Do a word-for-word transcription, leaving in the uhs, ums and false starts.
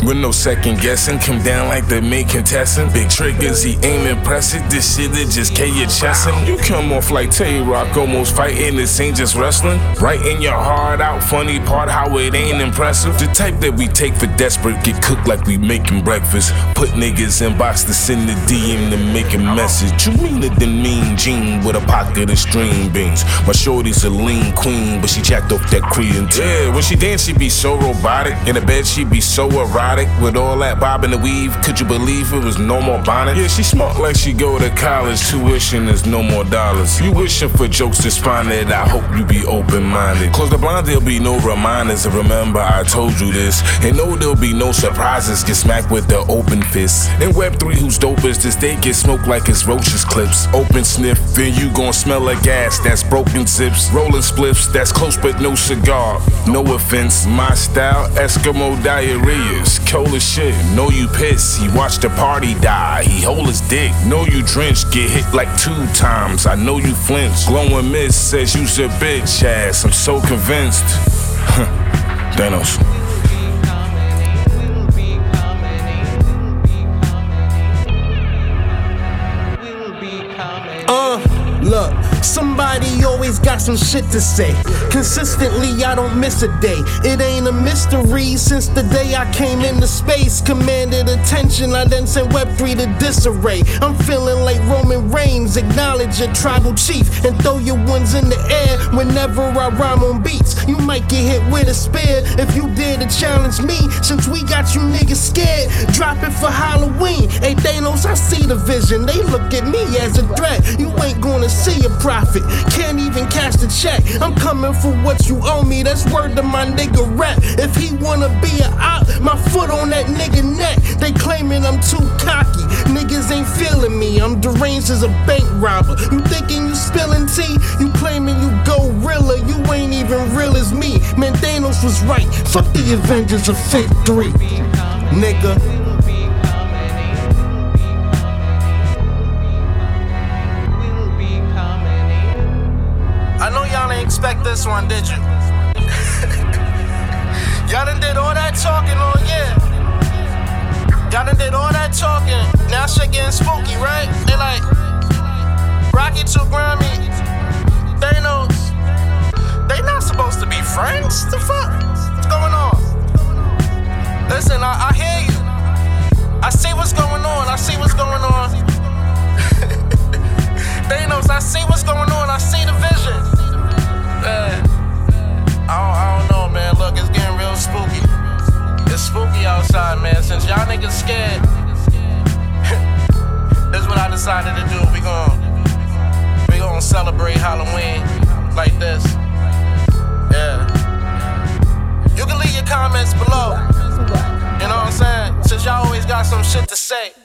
With no second guessing, come down like the main contestant. Big triggers, he ain't impressive. This shit is just K your chessin'. You come off like Tay-Rock, almost fighting. This ain't just wrestling. Right in your heart out, funny part how it ain't impressive. The type that we take for desperate, get cooked like we making breakfast. Put niggas in box to send the D M to make a message. You meaner than Mean Gene with a pocket of string beans. My shorty's a lean queen, but she jacked off that creatine. Yeah, when she dance, she be so robotic. In the bed, she be so erotic. With all that bob in the weave, could you believe it was no more bonnet? Yeah, she smart like she go to college. Tuition is no more dollars. You wishing for jokes to spawn it, I hope you be open-minded. Close the blind, there'll be no reminders. And remember, I told you this. And no, there'll be no surprises. Get smacked with the open fist. In Web three, who's dope is this? They get smoked like it's roaches clips. Open sniff, then you gon' smell a gas. That's broken zips. Rolling spliffs, that's close but no cigar. No offense, my style, Eskimo diarrheas. Cold as shit, know you pissed. He watched the party die, he hold his dick. Know you drenched, get hit like two times. I know you flinch. Glowing mist says you's a bitch ass. I'm so convinced. Thanos. Uh, look. Somebody always got some shit to say. Consistently, I don't miss a day. It ain't a mystery since the day I came into space. Commanded attention, I then sent Web three to disarray. I'm feeling like Roman Reigns. Acknowledge your tribal chief and throw your ones in the air whenever I rhyme on beats. You might get hit with a spear if you dare to challenge me. Since we got you niggas scared, drop it for Halloween. Hey Thanos, I see the vision. They look at me as a threat. You ain't gonna see a problem. Can't even cash the check. I'm coming for what you owe me. That's word to my nigga rap. If he wanna be a op, my foot on that nigga neck. They claiming I'm too cocky. Niggas ain't feeling me. I'm deranged as a bank robber. You thinking you spilling tea? You claiming you gorilla. You ain't even real as me. Man, Thanos was right. Fuck the Avengers of Fit three, nigga. I know y'all ain't expect this one, did you? Y'all done did all that talking all year. Y'all done did all that talking. Now shit getting spooky, right? They like, Rocky too grimy. Thanos. They not supposed to be friends? The fuck? What's going on? Listen, I, I hear you. I see what's going on. I see what's going on. Thanos, I see what's going on. I see the vision. Man, I don't, I don't know, man. Look, it's getting real spooky. It's spooky outside, man. Since y'all niggas scared, this is what I decided to do. We gon' we gon' celebrate Halloween like this. Yeah. You can leave your comments below. You know what I'm saying? Since y'all always got some shit to say.